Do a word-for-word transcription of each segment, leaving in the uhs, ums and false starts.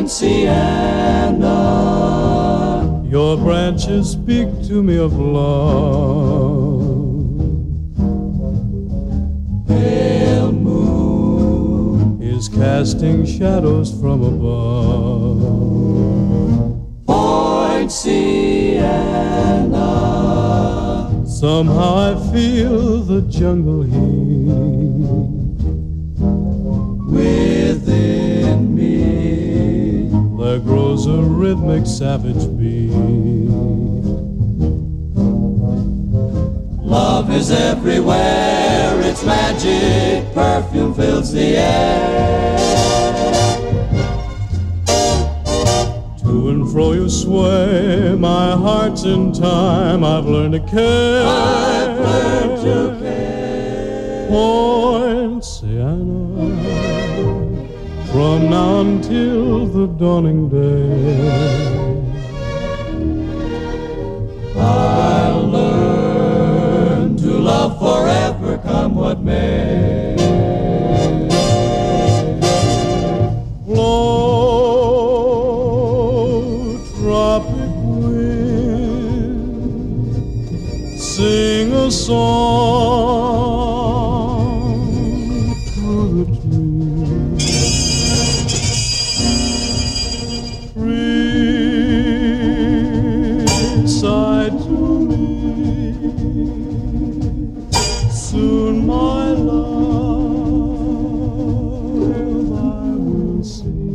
Point Sienna. Your branches speak to me of love. Pale moon is casting shadows from above. Point Sienna. Somehow I feel the jungle heat within me. There grows a rhythmic savage beat. Love is everywhere, its magic perfume fills the air. To and fro you sway, my heart's in time. I've learned to care. I've learned to care. Point Sienna. From now until the dawning day, I'll learn to love forever, come what may. Blow, tropic wind, sing a song through the trees. Side to me, soon my love I will see.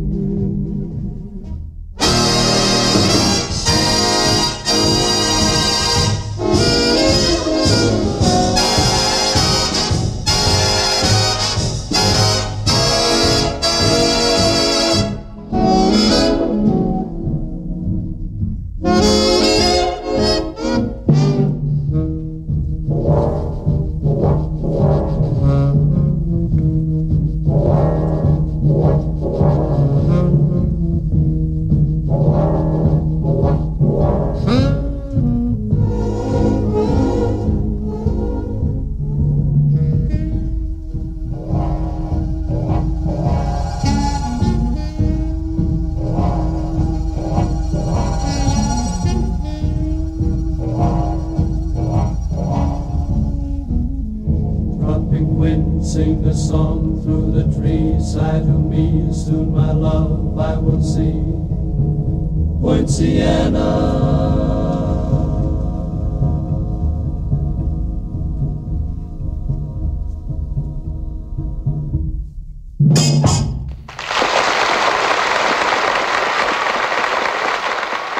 Sing a song through the trees, sigh to me, soon my love I will see. Point Sienna.